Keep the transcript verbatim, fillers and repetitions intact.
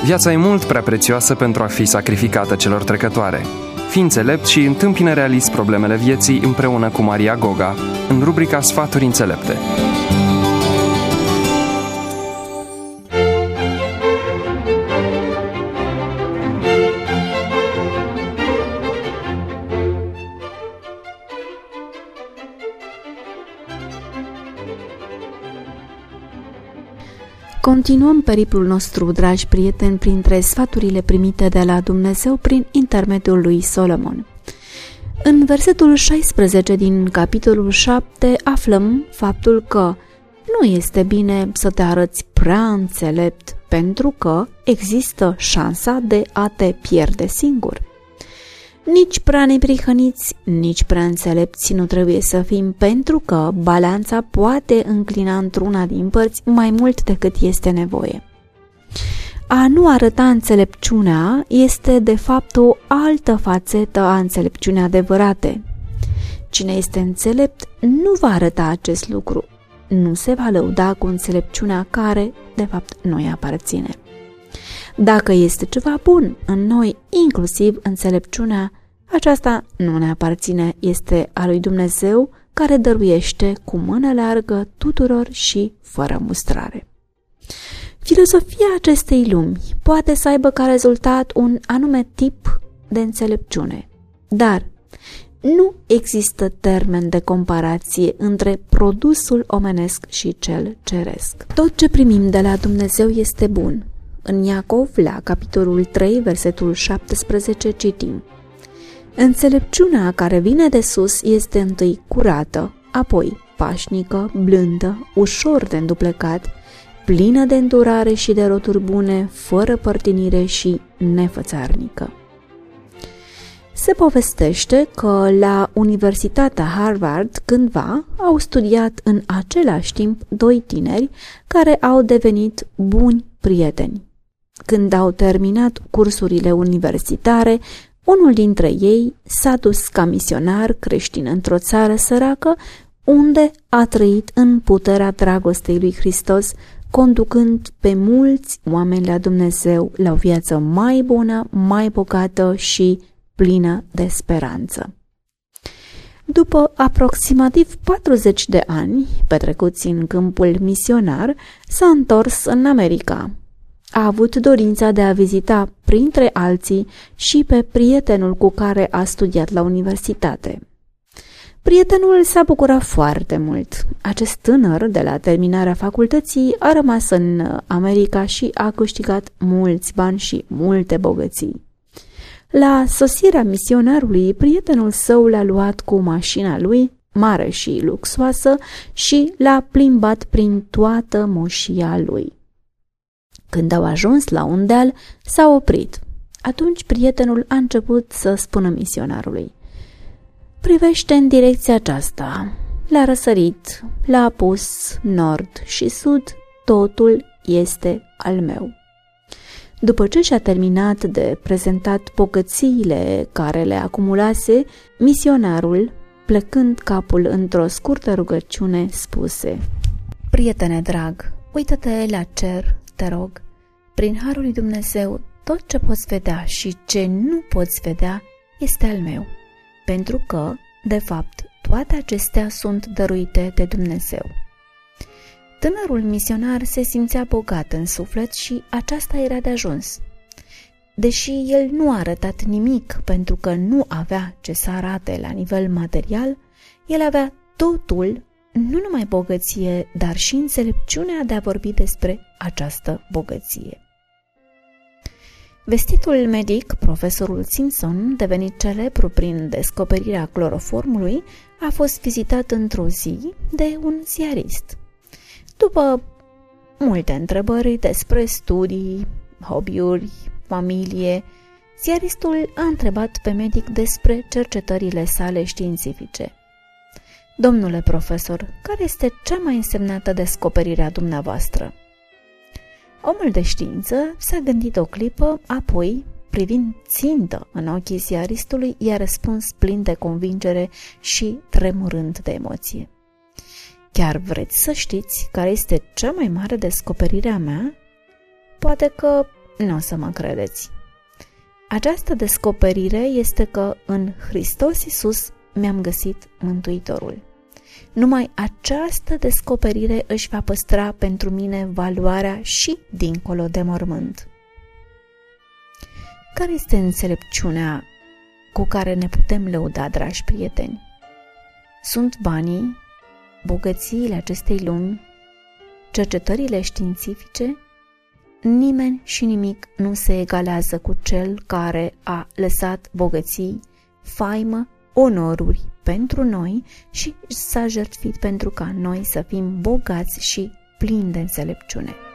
Viața e mult prea prețioasă pentru a fi sacrificată celor trecătoare. Fii înțelept și întâmpină realist problemele vieții împreună cu Maria Goga în rubrica Sfaturi înțelepte. Continuăm periplul nostru, dragi prieteni, printre sfaturile primite de la Dumnezeu prin intermediul lui Solomon. În versetul șaisprezece din capitolul șapte aflăm faptul că nu este bine să te arăți prea înțelept pentru că există șansa de a te pierde singur. Nici prea neprihăniți, nici prea înțelepți nu trebuie să fim, pentru că balanța poate înclina într-una din părți mai mult decât este nevoie. A nu arăta înțelepciunea este de fapt o altă fațetă a înțelepciunii adevărate. Cine este înțelept nu va arăta acest lucru, nu se va lăuda cu înțelepciunea care, de fapt, nu îi aparține. Dacă este ceva bun în noi, inclusiv înțelepciunea, aceasta nu ne aparține, este a lui Dumnezeu, care dăruiește cu mână largă tuturor și fără mustrare. Filosofia acestei lumi poate să aibă ca rezultat un anume tip de înțelepciune, dar nu există termen de comparație între produsul omenesc și cel ceresc. Tot ce primim de la Dumnezeu este bun. În Iacov, la capitolul trei, versetul șaptesprezece, citim: înțelepciunea care vine de sus este întâi curată, apoi pașnică, blândă, ușor de înduplecat, plină de îndurare și de roturi bune, fără părtinire și nefățarnică. Se povestește că la Universitatea Harvard cândva au studiat în același timp doi tineri care au devenit buni prieteni. Când au terminat cursurile universitare, unul dintre ei s-a dus ca misionar creștin într-o țară săracă, unde a trăit în puterea dragostei lui Hristos, conducând pe mulți oameni la Dumnezeu, la o viață mai bună, mai bogată și plină de speranță. După aproximativ patruzeci de ani petrecuți în câmpul misionar, s-a întors în America. A avut dorința de a vizita, printre alții, și pe prietenul cu care a studiat la universitate. Prietenul s-a bucurat foarte mult. Acest tânăr, de la terminarea facultății, a rămas în America și a câștigat mulți bani și multe bogății. La sosirea misionarului, prietenul său l-a luat cu mașina lui, mare și luxoasă, și l-a plimbat prin toată moșia lui. Când au ajuns la un deal, s-a oprit. Atunci prietenul a început să spună misionarului: privește în direcția aceasta. La răsărit, la apus, nord și sud, totul este al meu. După ce și-a terminat de prezentat bogățiile care le acumulase, misionarul, plecând capul într-o scurtă rugăciune, spuse: prietene drag, uită-te la cer, te rog. Prin harul lui Dumnezeu, tot ce poți vedea și ce nu poți vedea este al meu, pentru că, de fapt, toate acestea sunt dăruite de Dumnezeu. Tânărul misionar se simțea bogat în suflet și aceasta era de ajuns. Deși el nu a arătat nimic pentru că nu avea ce să arate la nivel material, el avea totul, nu numai bogăție, dar și înțelepciunea de a vorbi despre această bogăție. Vestitul medic, profesorul Simpson, devenit celebru prin descoperirea cloroformului, a fost vizitat într-o zi de un ziarist. După multe întrebări despre studii, hobby-uri, familie, ziaristul a întrebat pe medic despre cercetările sale științifice. Domnule profesor, care este cea mai însemnată descoperire a dumneavoastră? Omul de știință s-a gândit o clipă, apoi, privind țintă în ochii ziaristului, i-a răspuns plin de convingere și tremurând de emoție: chiar vreți să știți care este cea mai mare descoperire a mea? Poate că nu o să mă credeți. Această descoperire este că în Hristos Iisus mi-am găsit Mântuitorul. Numai această descoperire își va păstra pentru mine valoarea și dincolo de mormânt. Care este înțelepciunea cu care ne putem lăuda, dragi prieteni? Sunt banii, bogățiile acestei lumi, cercetările științifice? Nimeni și nimic nu se egalează cu cel care a lăsat bogății, faimă, onoruri pentru noi și s-a jertfit pentru ca noi să fim bogați și plini de înțelepciune.